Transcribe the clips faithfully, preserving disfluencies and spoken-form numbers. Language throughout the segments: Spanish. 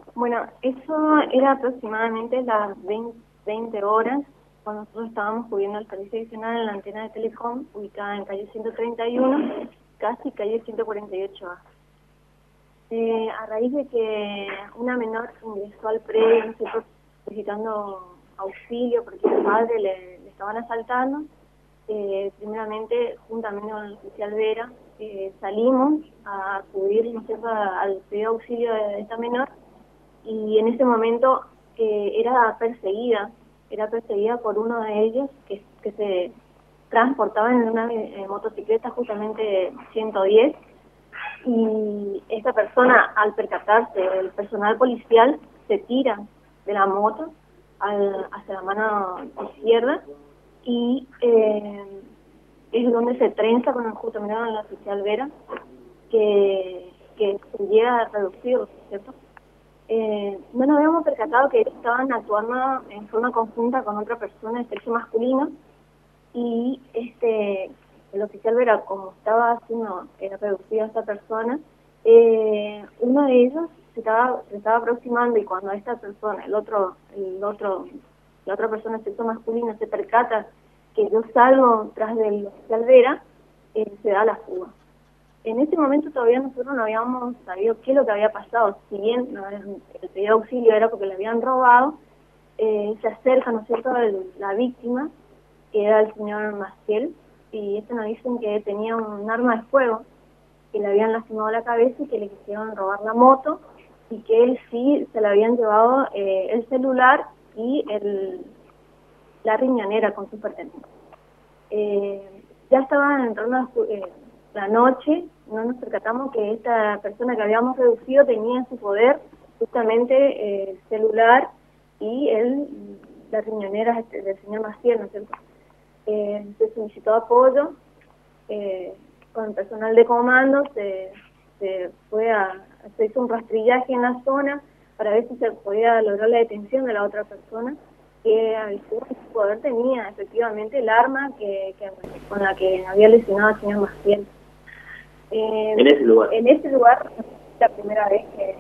Bueno, eso era aproximadamente las veinte horas, cuando nosotros estábamos cubriendo el servicio adicional en la antena de Telecom, ubicada en calle ciento treinta y uno, casi calle ciento cuarenta y ocho A. Eh, a raíz de que una menor ingresó al predio, nosotros solicitando auxilio porque los padres le, le estaban asaltando, eh, primeramente, juntamente con el oficial Vera, eh, salimos a acudir, ¿no es cierto?, al pedido de auxilio de, de esta menor, y en ese momento eh, era perseguida, era perseguida por uno de ellos que, que se transportaba en una eh, motocicleta justamente ciento diez, y esta persona, al percatarse, el personal policial se tira de la moto al, hacia la mano izquierda, y eh, es donde se trenza con el justamente con el oficial Vera, que, que se llega a reducir, ¿cierto? Eh, no nos habíamos percatado que estaban actuando en forma conjunta con otra persona de sexo masculino, y este el oficial Vera, como estaba haciendo, era reducida a esta persona, eh, uno de ellos se estaba, se estaba aproximando, y cuando esta persona, el otro, el otro, la otra persona de sexo masculino se percata que yo salgo tras del oficial Vera, eh, se da la fuga. En ese momento todavía nosotros no habíamos sabido qué es lo que había pasado. Si bien no, el pedido de auxilio era porque le habían robado, eh, se acerca, ¿no es cierto?, el, la víctima, que era el señor Maciel, y este nos dicen que tenía un arma de fuego, que le habían lastimado la cabeza y que le quisieron robar la moto, y que él sí se le habían llevado eh, el celular y el, la riñonera con sus pertenencias. Eh, ya estaban entrando eh, la noche, no nos percatamos que esta persona que habíamos reducido tenía en su poder justamente eh, el celular y el, la riñonera del señor Maciel, ¿no es cierto? Eh, se solicitó apoyo, eh, con el personal de comando, se, se, fue a, se hizo un rastrillaje en la zona para ver si se podía lograr la detención de la otra persona, que en su poder tenía efectivamente el arma que, que con la que había lesionado al señor Maciel. Eh, en ese lugar. En ese lugar, la primera vez que...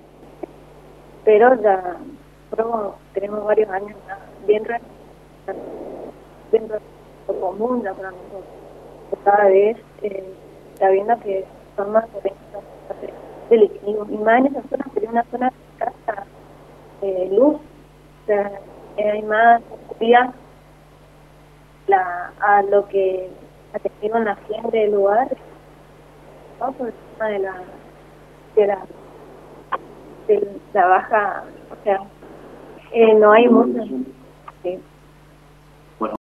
Pero ya pero tenemos varios años ya, dentro, dentro de lo común ya para nosotros. Cada vez eh, está viendo que son más delictivos. Y más en esa zona sería una zona de escasa eh, luz, o sea, eh, hay más oscuridad la, a lo que atendieron la gente del lugar, ¿no?, por el tema de la, de la, de la baja, o sea, eh, no hay mucho. Sí.